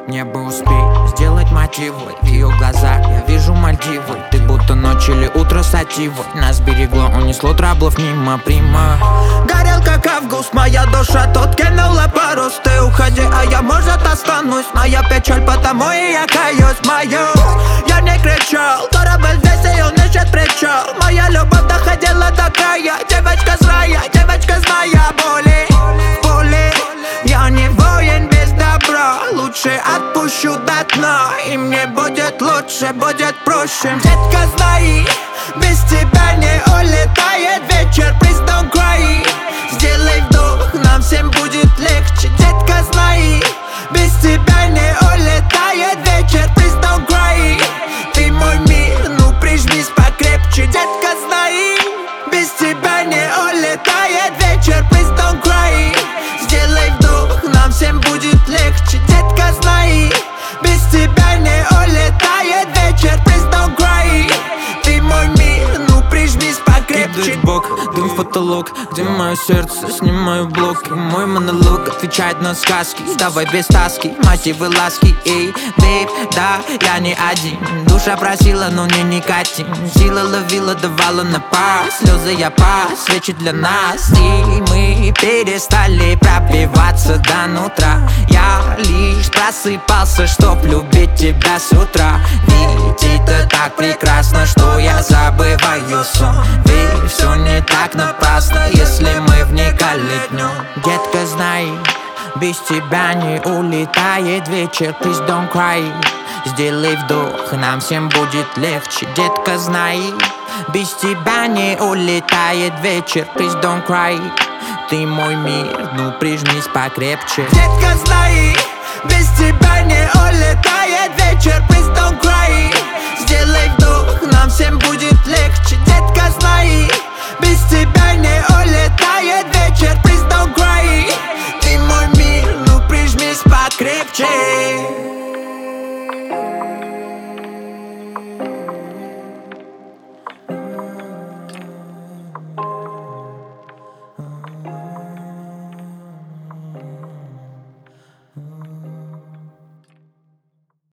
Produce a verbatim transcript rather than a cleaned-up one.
Мне бы успеть сделать мотивы. В ее глазах я вижу Мальдивы. Ты будто ночь или утро сативы. Нас берегло, унесло траблов мимо прима. Горел как август, моя душа тут кинула парус. Ты уходи, а я, может, останусь. Моя печаль, потому и я каюсь, мою. Я не кричал, корабль весел, несет причал. Моя любовь доходила до края. Девочка с рая, девочка зная боли. Боли, я не воин без добра. Лучше отпущу до дна, и мне будет лучше, будет проще. Детка, знай, без тебя не улетает вечер. Please don't cry. Сделай вдох, нам всем будет легче. Детка, знай, без тебя не улетает вечер. Please don't cry. Ты мой мир, ну прижмись покрепче. Детка, знай, без тебя не улетает вечер. Please don't cry. Сделай вдох, нам всем будет легче. Детка, знай, без тебя не улетает вечер. Please don't cry. Ты мой мир, ну прижмись покрепче. Кидаю в бок, дым в потолок, где мое сердце, снимаю блок. И мой монолог отвечает на сказки. Давай без таски, мотивы ласки. Эй, бейб, да, я не один. Душа просила, но не никотин. Сила ловила, давала на пас. Слезы я пас, свечи для нас. И мы перестали пробиваться до нутра. Я лишь просыпался, чтоб любить тебя с утра. Ведь это так прекрасно, что я забываю сон. Ведь все не так напрасно, если мы вникали днем. Детка, знай, без тебя не улетает вечер. Please don't cry. Сделай вдох, нам всем будет легче. Детка, знай, без тебя не улетает вечер. Please don't cry. Ты мой мир, ну прижмись покрепче. Детка, знай, без тебя не улетает вечер. Please don't cry. Сделай вдох, нам всем будет легче. Детка, знай,